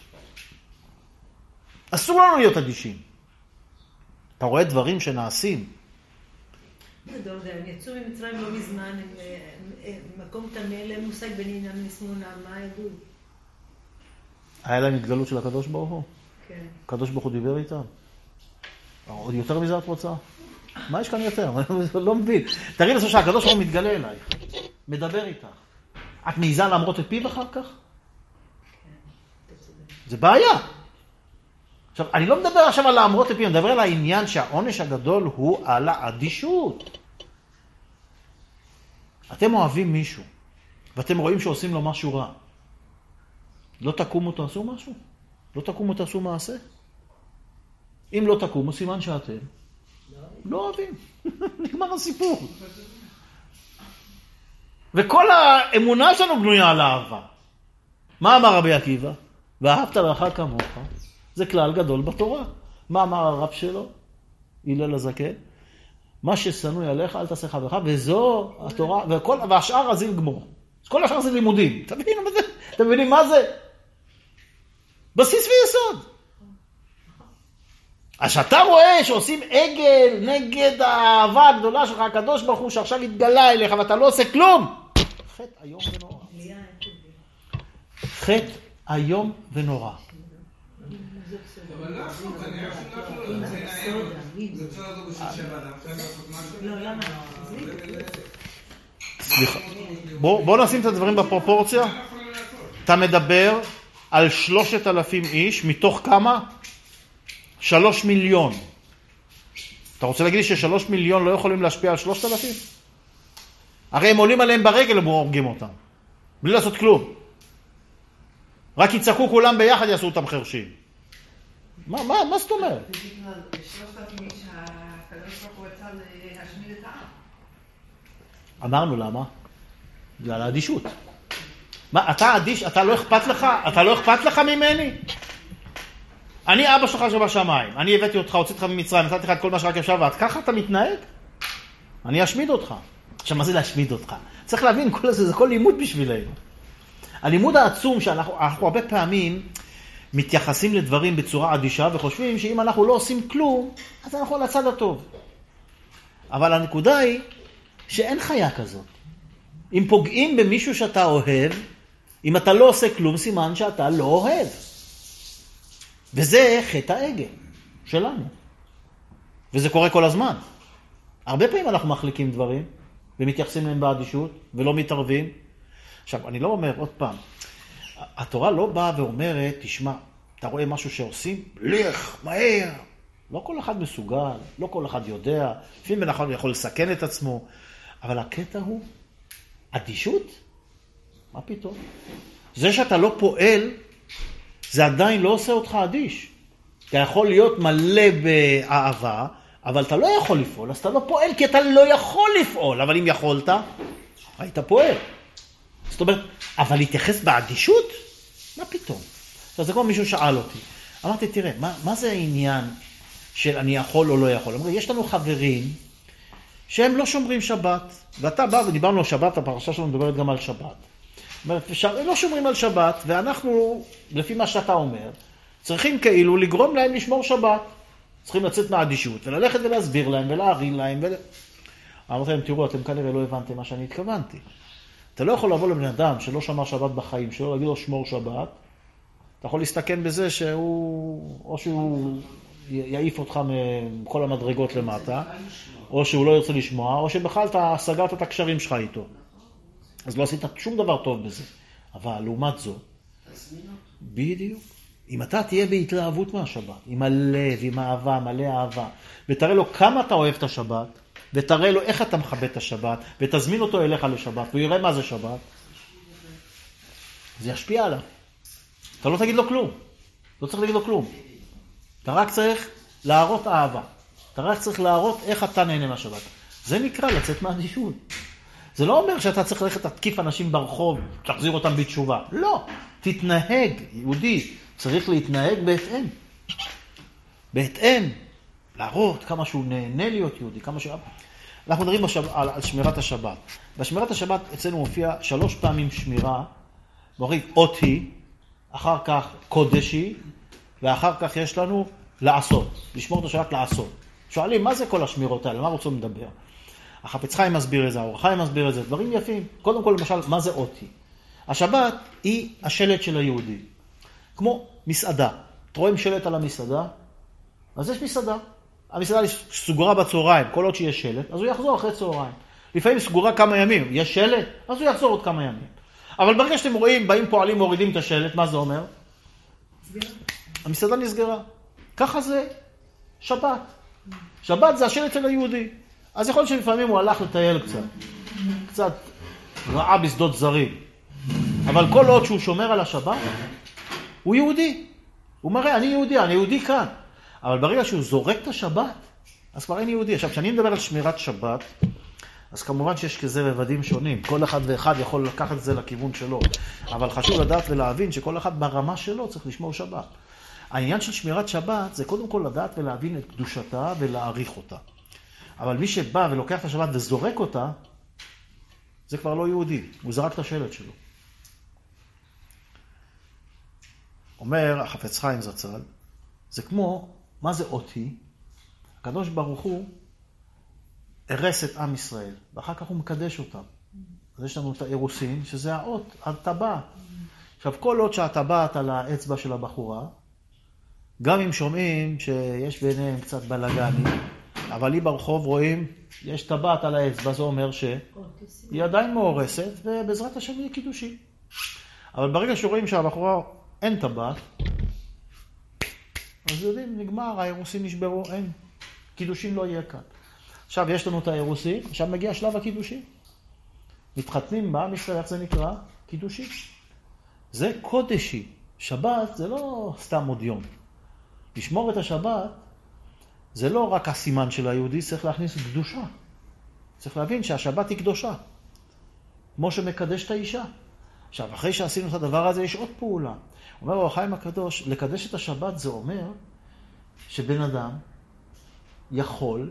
אסור לנו להיות אדישים. אתה רואה דברים שנעשים. גדול זה, הם יצאו ממצרים לא מזמן, מקום תמה, להם מושג בנינם נסמונה, מה ידעו? היה להם התגלות של הקדוש ברוך הוא? כן. הקדוש ברוך הוא דיבר איתם. עוד יותר מזה את רוצה? מה יש כאן יותר? לא מבין. תראי לסוף שהקדוש ברוך הוא מתגלה אלייך. מדבר איתך. את מעיזה להמרות את פיו אחר כך? זה בעיה. עכשיו, אני לא מדבר עכשיו על להמרות את פיו, אני מדבר על העניין שהעונש הגדול הוא על האדישות. אתם אוהבים מישהו, ואתם רואים שעושים לו משהו רע. לא תקומו תעשו משהו? לא תקומו תעשו מעשה? אם לא תקומו, סימן שאתם לא אוהבים. נגמר הסיפור. וכל האמונה שלנו בנויה על אהבה. מה אמר רבי עקיבא? ואהבת לרעך כמוך. זה כלל גדול בתורה. מה אמר הרב שלו? הלל הזקן. מה ששנוא עליך אל תעשה חברך, וזו התורה, והשאר אז יגמור. כל השאר זה לימודים. אתם מבינים מה זה? בסיס ויסוד. אז שאתה רואה שעושים עגל נגד האהבה הגדולה שלך, הקדוש ברוך הוא שעכשיו התגלה אליך ואתה לא עושה כלום. חטא איום ונורא. חטא איום ונורא. אבל לא עכשיו, אני חושב לא לנהל, זה צריך לעשות בשביל שבא, אתה רוצה לעשות משהו? לא, למה? סליחה. בוא נשים את הדברים בפרופורציה. אתה מדבר על 3,000 איש, מתוך כמה? 3 מיליון. אתה רוצה להגיד לי ש3 מיליון לא יכולים להשפיע על 3,000? הרי הם עולים עליהם ברגל, הם הורגים אותם. בלי לעשות כלום. רק יצעקו כולם ביחד, יעשו אותם חרשים. מה זאת אומרת? זה בגלל 3,000 איש הקדוש ברוך הוא רצה להשמיד את העם. אמרנו למה? בגלל האדישות. מה, אתה אדיש? אתה לא אכפת לך? אתה לא אכפת לך ממני? אני אבא שלך שבשמיים. אני הבאתי אותך, הוצאתי אותך ממצרים, נתתי לך את כל מה שרק אפשר, ואת ככה אתה מתנהג? אני אשמיד אותך. עכשיו, מה זה להשמיד אותך? צריך להבין, כל זה כל לימוד בשבילנו. הלימוד העצום שאנחנו הרבה פעמים מתייחסים לדברים בצורה אדישה, וחושבים שאם אנחנו לא עושים כלום, אז אנחנו על הצד הטוב. אבל הנקודה היא שאין חיה כזאת. אם פוגעים במישהו שאתה אוהב, אם אתה לא עושה כלום, סימן שאתה לא אוהב. וזה חטא העגל שלנו. וזה קורה כל הזמן. הרבה פעמים אנחנו מחליקים דברים, ומתייחסים להם באדישות, ולא מתערבים. עכשיו, אני לא אומר עוד פעם, התורה לא באה ואומרת, תשמע, אתה רואה משהו שעושים? לך, מהר. לא כל אחד מסוגל, לא כל אחד יודע. לפעמים בן אחד יכול לסכן את עצמו. אבל הקטע הוא, אדישות? מה פתאום? זה שאתה לא פועל, זה עדיין לא עושה אותך אדיש. אתה יכול להיות מלא באהבה, אבל אתה לא יכול לפעול, אז אתה לא פועל, כי אתה לא יכול לפעול. אבל אם יכולת, היית פועל. זאת אומרת, אבל להתייחס באדישות? מה פתאום? עכשיו, זה כמו מישהו שאל אותי. אמרתי, תראה, מה זה העניין של אני יכול או לא יכול? אמרתי, יש לנו חברים שהם לא שומרים שבת, ואתה בא ודיברנו על שבת, הפרשה שלנו מדברת גם על שבת. הם לא שומרים על שבת, ואנחנו, לפי מה שאתה אומר, צריכים כאילו לגרום להם לשמור שבת. צריכים לצאת מהאדישות, וללכת ולהסביר להם, ולהרין להם. אמרתי להם, תראו, אתם כנראה לא הבנתם מה שאני התכוונתי. אתה לא יכול לבוא לבן אדם שלא שמר שבת בחיים שלו, להגיד לו שמור שבת. אתה יכול להסתכן בזה שהוא, או שהוא יעיף אותך מכל המדרגות למטה, או שהוא לא ירצה לשמוע, או שבכלל אתה סגרת את הקשרים שלך איתו. אז לא עשית שום דבר טוב בזה. אבל לעומת זאת, בדיוק. אם אתה תהיה בהתלהבות מהשבת, עם הלב, עם האהבה, מלא אהבה, ותראה לו כמה אתה אוהב את השבת, ותראה לו איך אתה מכבד את השבת, ותזמין אותו אליך לשבת, והוא יראה מה זה שבת, זה ישפיע עליו. אתה לא תגיד לו כלום. לא צריך להגיד לו כלום. אתה רק צריך להראות אהבה. אתה רק צריך להראות איך אתה נהנה מהשבת. זה נקרא לצאת מהאדישות. זה לא אומר שאתה צריך ללכת להתקיף אנשים ברחוב, תחזיר אותם בתשובה. לא. תתנהג, יהודי. צריך להתנהג בהתאם. בהתאם. להראות כמה שהוא נהנה להיות יהודי. אנחנו מדברים על שמירת השבת. בשמירת השבת אצלנו מופיע 3 פעמים שמירה. מוריד אותי, אחר כך קודשי, ואחר כך יש לנו לעשות. לשמור את השבת לעשות. שואלים, מה זה כל השמירות האלה? מה רוצים לדבר? החפץ חיים מסביר את זה, האור החיים מסביר את זה, דברים יפים. קודם כל, למשל, מה זה אותי? השבת היא השלט של היהודי. כמו מסעדה. אתה רואים שלט על המסעדה? אז יש מסעדה. המסעדה סגורה בצהריים, כל עוד שיש שלט, אז הוא יחזור אחרי צהריים. לפעמים סגורה כמה ימים, יש שלט, אז הוא יחזור עוד כמה ימים. אבל ברגע שאתם רואים, באים פועלים, מורידים את השלט, מה זה אומר? המסעדה נסגרה. ככה זה שבת. שבת זה השלט של היהודי. אז יכול להיות שלפעמים הוא הלך לטייל קצת רעה בשדות זרים. אבל כל עוד שהוא שומר על השבת, הוא יהודי. הוא מראה, אני יהודי כאן. אבל ברגע שהוא זורק את השבת, אז כבר אין יהודי. עכשיו, כשאני מדבר על שמירת שבת, אז כמובן שיש כזה רבדים שונים. כל אחד ואחד יכול לקחת את זה לכיוון שלו. אבל חשוב לדעת ולהבין שכל אחד ברמה שלו צריך לשמור שבת. העניין של שמירת שבת זה קודם כל לדעת ולהבין את קדושתה ולהעריך אותה. אבל מי שבא ולוקח את השבת וזורק אותה, זה כבר לא יהודי. הוא זרק את השלט שלו. אומר החפץ חיים זצ"ל, זה כמו, מה זה אותי? הקדוש ברוך הוא הרס את עם ישראל, ואחר כך הוא מקדש אותם. אז יש לנו את האירוסין, שזה האות, הטבעת. עכשיו, כל אות שהטבעת על האצבע של הבחורה, גם אם שומעים שיש ביניהם קצת בלגני, אבל היא ברחוב רואים, יש טבעת על האצבע, זה אומר שהיא עדיין מאורסת, ובעזרת השם יהיה קידושי. אבל ברגע שרואים שהבחורה אין טבעת, אז יודעים, נגמר, האירוסין נשברו, אין. קידושין לא יהיה כאן. עכשיו יש לנו את האירוסין, עכשיו מגיע שלב הקידושין. מתחתנים בעם ישראל, איך זה נקרא? קידושי. זה קודשי. שבת זה לא סתם עוד יום. לשמור את השבת זה לא רק הסימן של היהודי, צריך להכניס קדושה. צריך להבין שהשבת היא קדושה. כמו שמקדש את האישה. עכשיו, אחרי שעשינו את הדבר הזה, יש עוד פעולה. אומר אור החיים הקדוש, לקדש את השבת זה אומר שבן אדם יכול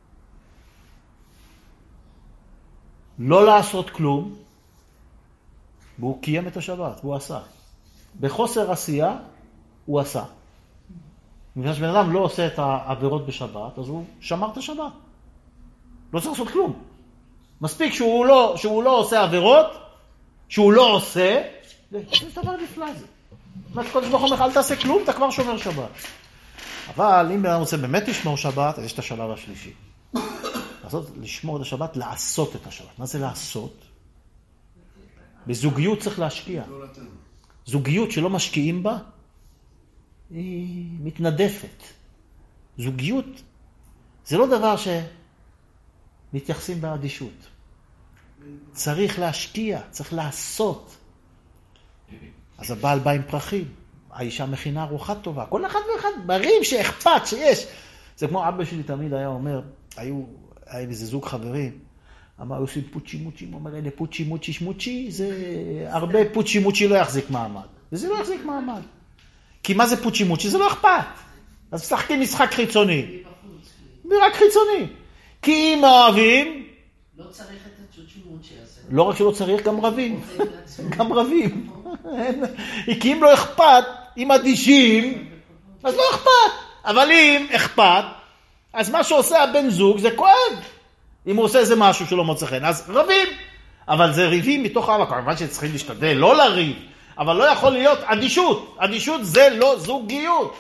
לא לעשות כלום, והוא קיים את השבת, והוא עשה. בחוסר עשייה, הוא עשה. בגלל שבן אדם לא עושה את העבירות בשבת, אז הוא שמר את השבת. לא צריך לעשות כלום. מספיק שהוא לא עושה עבירות, שהוא לא עושה, זה דבר נפלא זה. מה שקודש ברוך הוא אומר, אל תעשה כלום, אתה כבר שומר שבת. אבל אם בן אדם רוצה באמת לשמור שבת, אז יש את השלב השלישי. לשמור את השבת, לעשות את השבת. מה זה לעשות? בזוגיות צריך להשקיע. זוגיות שלא משקיעים בה, היא מתנדפת. זוגיות זה לא דבר שמתייחסים באדישות. צריך להשקיע, צריך לעשות. אז הבעל בא עם פרחים, האישה מכינה ארוחה טובה, כל אחד ואחד מרים שאכפת, שיש. זה כמו אבא שלי תמיד היה אומר, היה איזה זוג חברים, אמר, עושים פוצ'י מוצ'י, הוא אומר, אלה פוצ'י מוצ'י שמוצ'י, זה הרבה פוצ'י מוצ'י לא יחזיק מעמד. וזה לא יחזיק מעמד. כי מה זה פוצ'י מוצ'י? זה לא אכפת. אז משחקים משחק חיצוני. רק חיצוני. כי אם אוהבים, לא צריך את הצ'וצ'מוצ'י הזה. לא רק שלא צריך, גם רבים. גם רבים. כי אם לא אכפת, אם אדישים, אז לא אכפת. אבל אם אכפת, אז מה שעושה הבן זוג זה כואב. אם הוא עושה איזה משהו שלא מוצא חן, אז רבים. אבל זה ריבים מתוך אהבה. כמובן שצריכים להשתדל, לא לריב. אבל לא יכול להיות אדישות. אדישות זה לא זוגיות.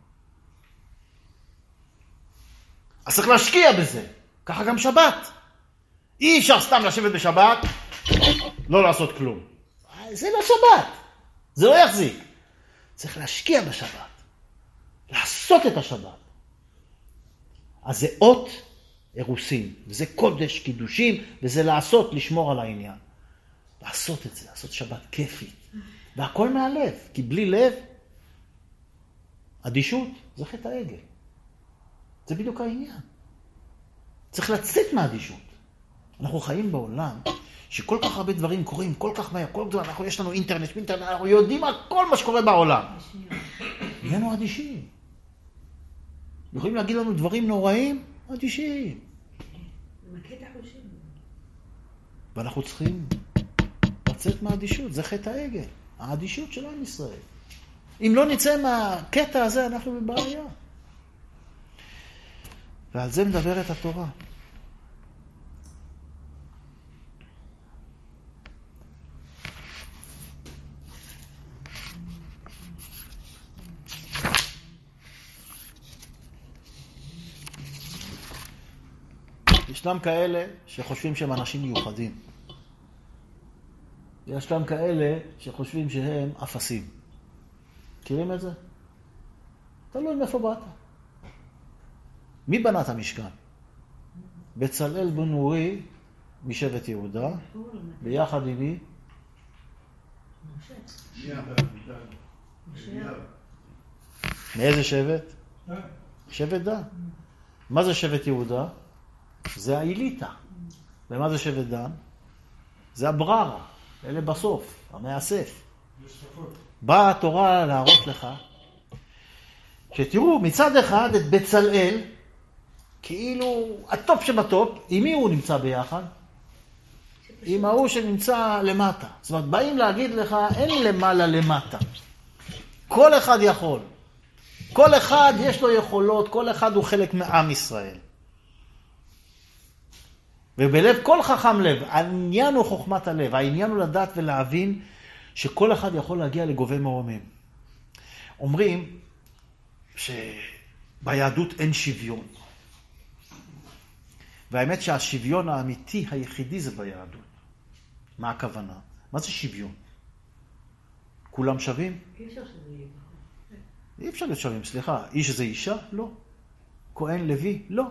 אז צריך להשקיע בזה. ככה גם שבת. אי אפשר סתם לשבת בשבת, לא לעשות כלום. זה לא שבת. זה לא יחזיק. צריך להשקיע בשבת. לעשות את השבת. אז זה אות אירוסין, וזה קודש, קידושים, וזה לעשות, לשמור על העניין. לעשות את זה, לעשות שבת כיפית. והכל מהלב, כי בלי לב, אדישות זה חטא העגל. זה בדיוק העניין. צריך לצאת מהאדישות. אנחנו חיים בעולם שכל כך הרבה דברים קורים, כל כך מהר, כל דבר, יש לנו אינטרנט, אנחנו יודעים על כל מה שקורה בעולם. נהיינו אדישים. יכולים להגיד לנו דברים נוראים, אדישים. ואנחנו צריכים לצאת מהאדישות, זה חטא העגל. האדישות של עם ישראל. אם לא נצא מהקטע הזה, אנחנו בבעיה. ועל זה מדברת התורה. ישנם כאלה שחושבים שהם אנשים מיוחדים. ישנם כאלה שחושבים שהם אפסים. מכירים את זה? תלוי מאיפה באת. מי בנה את המשכן? בצלאל בן אורי משבט יהודה, ביחד עם מי? מאיזה שבט? שבט דן. מה זה שבט יהודה? זה האליטה. ומה זה שבט דן? זה הבררה. אלה בסוף, המאסף. באה התורה להראות לך שתראו מצד אחד את בצלאל כאילו הטופ שבטופ, עם מי הוא נמצא ביחד? עם ההוא שנמצא למטה. זאת אומרת, באים להגיד לך אין למעלה למטה. כל אחד יכול. כל אחד יש לו יכולות, כל אחד הוא חלק מעם ישראל. ובלב כל חכם לב, העניין הוא חוכמת הלב, העניין הוא לדעת ולהבין שכל אחד יכול להגיע לגובה מרומים. אומרים שביהדות אין שוויון. והאמת שהשוויון האמיתי היחידי זה ביהדות. מה הכוונה? מה זה שוויון? כולם שווים? אי אפשר שזה יהיה. אי אפשר להיות שווים, סליחה. איש זה אישה? לא. כהן לוי? לא.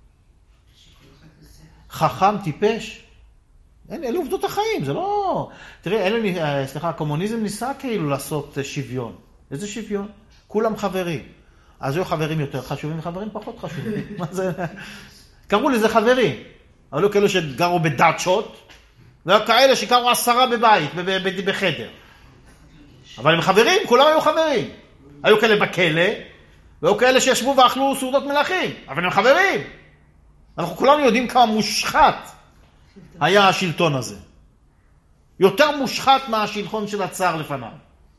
חכם טיפש? אלה עובדות החיים, זה לא... תראי, סליחה, הקומוניזם ניסה כאילו לעשות שוויון. איזה שוויון? כולם חברים. אז היו חברים יותר חשובים וחברים פחות חשובים. מה זה? קראו לזה חברים. אבל היו כאלה שגרו בדאצ'ות, והיו כאלה שקראו 10 בבית, בחדר. אבל הם חברים, כולם היו חברים. היו כאלה בכלא, והיו כאלה שישבו ואכלו סעודות מלכים. אבל הם חברים. אנחנו כולנו יודעים כמה מושחת היה השלטון הזה. יותר מושחת מהשלטון של הצאר לפניו.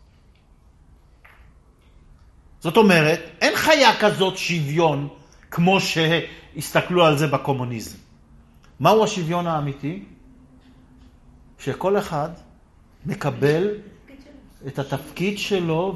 זאת אומרת, אין חיה כזאת שוויון כמו שהסתכלו על זה בקומוניזם. מהו השוויון האמיתי? שכל אחד מקבל את התפקיד שלו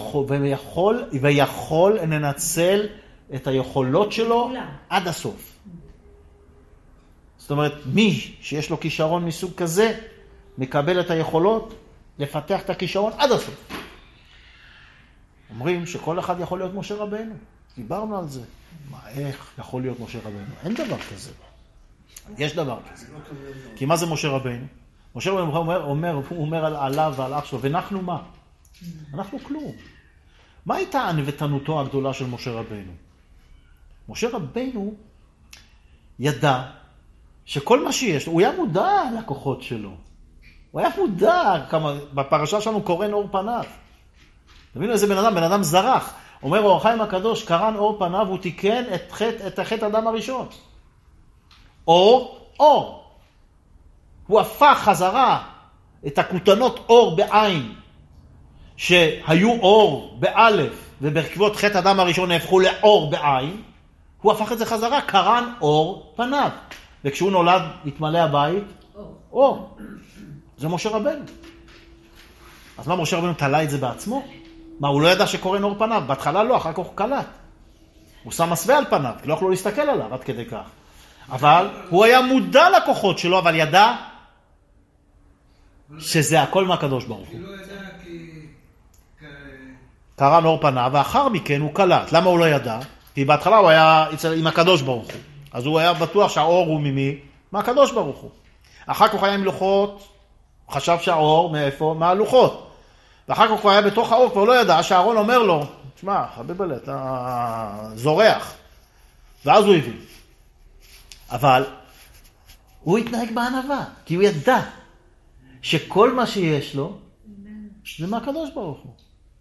ויכול לנצל את היכולות שלו עד הסוף. זאת אומרת, מי שיש לו כישרון מסוג כזה, מקבל את היכולות לפתח את הכישרון עד הסוף. אומרים שכל אחד יכול להיות משה רבנו. דיברנו על זה. איך יכול להיות משה רבנו? אין דבר כזה. יש דבר כזה. כי מה זה משה רבנו? משה רבנו אומר עליו ועל אח שלו, ואנחנו מה? אנחנו כלום. מה הייתה ענוותנותו הגדולה של משה רבנו? משה רבנו ידע שכל מה שיש, הוא היה מודע לכוחות שלו. הוא היה מודע, בפרשה שלנו קורן אור פניו. תבינו איזה בן אדם זרח. אומר אור החיים הקדוש, קרן אור פניו, הוא תיקן את חטא אדם הראשון. אור. הוא הפך חזרה את הכותנות אור בעין, שהיו אור באלף, ובעקבות חטא אדם הראשון הפכו לאור בעין, הוא הפך את זה חזרה, קרן אור פניו. וכשהוא נולד, התמלא הבית, אור. זה משה רבנו. אז מה, משה רבנו תלה את זה בעצמו? מה, הוא לא ידע שקורן אור פניו? בהתחלה לא, אחר כך הוא קלט. הוא שם מסווה על פניו, לא יכלו להסתכל עליו עד כדי כך. אבל הוא היה מודע לכוחות שלו, אבל ידע שזה הכל מהקדוש ברוך הוא. כי לא ידע, כי קרן אור פניו, ואחר מכן הוא קלט. למה הוא לא ידע? כי בהתחלה הוא היה עם הקדוש ברוך הוא. אז הוא היה בטוח שהאור הוא ממי? מהקדוש ברוך הוא. אחר כך הוא היה עם לוחות, חשב שהאור מאיפה? מהלוחות. ואחר כך הוא היה בתוך האור, כבר לא ידע שהארון אומר לו, תשמע, חביבלה, אתה זורח. ואז הוא הבין. אבל הוא התנהג בענווה, כי הוא ידע שכל מה שיש לו זה מהקדוש ברוך הוא.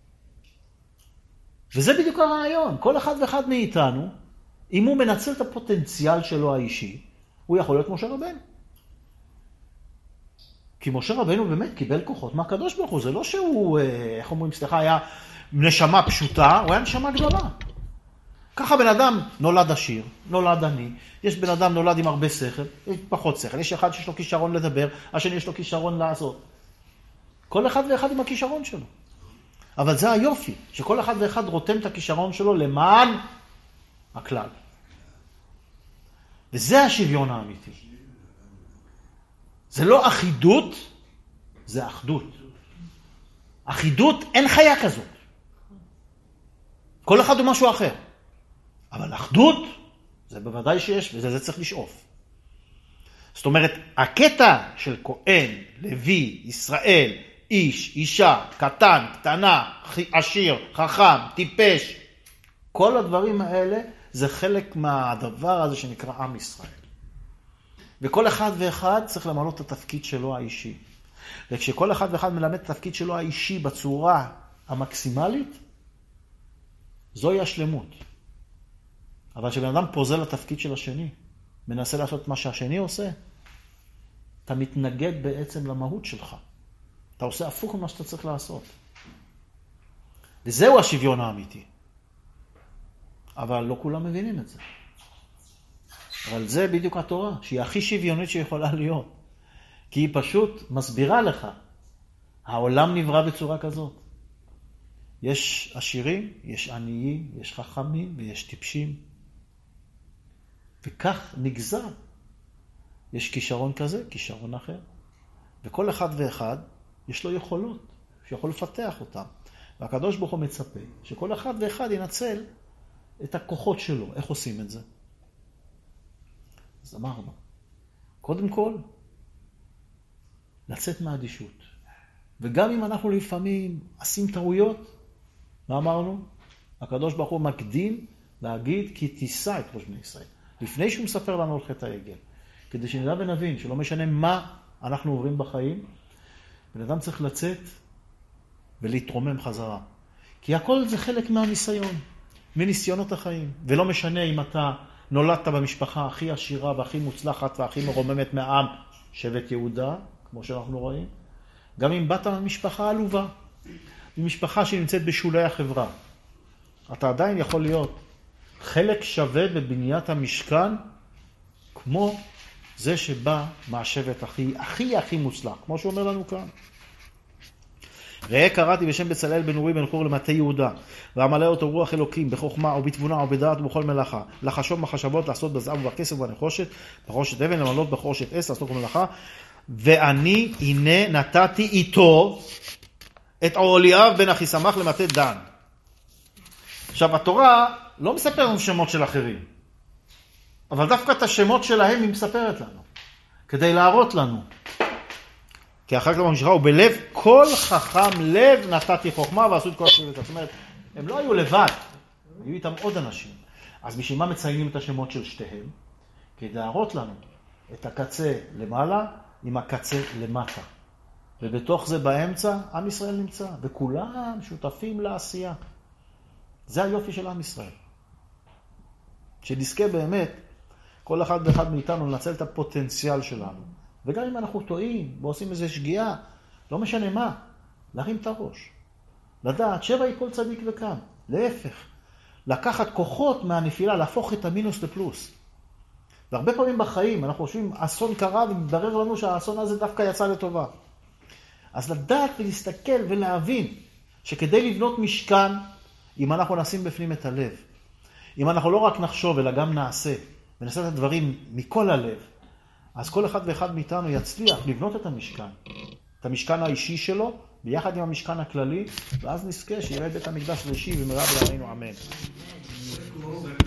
וזה בדיוק הרעיון. כל אחד ואחד מאיתנו, אם הוא מנצל את הפוטנציאל שלו האישי, הוא יכול להיות משה רבנו. כי משה רבנו באמת קיבל כוחות מהקדוש ברוך הוא. זה לא שהוא, איך אומרים, סליחה, היה נשמה פשוטה, הוא היה נשמה גדולה. ככה בן אדם נולד עשיר, נולד עני, יש בן אדם נולד עם הרבה שכל, יש פחות שכל, יש אחד שיש לו כישרון לדבר, השני יש לו כישרון לעשות. כל אחד ואחד עם הכישרון שלו. אבל זה היופי, שכל אחד ואחד רותם את הכישרון שלו למען הכלל. וזה השוויון האמיתי. זה לא אחידות, זה אחדות. אחידות, אין חיה כזאת. כל אחד הוא משהו אחר. אבל אחדות, זה בוודאי שיש, וזה צריך לשאוף. זאת אומרת, הקטע של כהן, לוי, ישראל, איש, אישה, קטן, קטנה, עשיר, חכם, טיפש, כל הדברים האלה זה חלק מהדבר הזה שנקרא עם ישראל. וכל אחד ואחד צריך למלא את התפקיד שלו האישי. וכשכל אחד ואחד מלמד את התפקיד שלו האישי בצורה המקסימלית, זוהי השלמות. אבל כשבן אדם פוזל לתפקיד של השני, מנסה לעשות מה שהשני עושה, אתה מתנגד בעצם למהות שלך. אתה עושה הפוך ממה שאתה צריך לעשות. וזהו השוויון האמיתי. אבל לא כולם מבינים את זה. אבל זה בדיוק התורה, שהיא הכי שוויונית שיכולה להיות. כי היא פשוט מסבירה לך. העולם נברא בצורה כזאת. יש עשירים, יש עניים, יש חכמים ויש טיפשים. וכך נגזר. יש כישרון כזה, כישרון אחר. וכל אחד ואחד יש לו יכולות שיכול לפתח אותם. והקדוש ברוך הוא מצפה שכל אחד ואחד ינצל את הכוחות שלו. איך עושים את זה? אז אמרנו, קודם כל, לצאת מהאדישות. וגם אם אנחנו לפעמים עושים טעויות, מה אמרנו? הקדוש ברוך הוא מקדים להגיד כי תישא את ראש בני ישראל. לפני שהוא מספר לנו על חטא העגל. כדי שנדע ונבין שלא משנה מה אנחנו עוברים בחיים, בן אדם צריך לצאת ולהתרומם חזרה. כי הכל זה חלק מהניסיון, מניסיונות החיים. ולא משנה אם אתה נולדת במשפחה הכי עשירה והכי מוצלחת והכי מרוממת מהעם, שבט יהודה, כמו שאנחנו רואים. גם אם באת ממשפחה עלובה, ממשפחה שנמצאת בשולי החברה. אתה עדיין יכול להיות חלק שווה בבניית המשכן, כמו זה שבא מהשבט הכי מוצלח, כמו שאומר לנו כאן. ראה קראתי בשם בצלאל בן אורי בן חור למטה יהודה, ואמלא אותו רוח אלוקים בחוכמה או בתבונה או בדעת ובכל מלאכה, לחשוב מחשבות, לעשות בזהב ובכסף ובנחושת, בחושת אבן, למלות בחושת עץ, לעשות כל מלאכה, ואני הנה נתתי איתו את אוהליאב בן אחיסמך למטה דן. עכשיו התורה לא מספרת לנו שמות של אחרים, אבל דווקא את השמות שלהם היא מספרת לנו, כדי להראות לנו. כי אחר כך ממשיכה, ובלב כל חכם לב נתתי חוכמה ועשו את כל השבט. זאת אומרת, הם לא היו לבד, היו איתם עוד אנשים. אז בשביל מה מציינים את השמות של שתיהם? כדי להראות לנו את הקצה למעלה עם הקצה למטה. ובתוך זה באמצע עם ישראל נמצא, וכולם שותפים לעשייה. זה היופי של עם ישראל. שנזכה באמת, כל אחד ואחד מאיתנו לנצל את הפוטנציאל שלנו. וגם אם אנחנו טועים ועושים איזו שגיאה, לא משנה מה, להרים את הראש. לדעת, שבע ייפול צדיק וקם. להפך, לקחת כוחות מהנפילה, להפוך את המינוס לפלוס. והרבה פעמים בחיים אנחנו חושבים, אסון קרה ומתברר לנו שהאסון הזה דווקא יצא לטובה. אז לדעת ולהסתכל ולהבין שכדי לבנות משכן, אם אנחנו נשים בפנים את הלב, אם אנחנו לא רק נחשוב אלא גם נעשה, ונעשה את הדברים מכל הלב, אז כל אחד ואחד מאיתנו יצליח לבנות את המשכן. את המשכן האישי שלו ביחד עם המשכן הכללי, ואז נזכה שיראה בית המקדש ראשי במהרה בימינו אמן.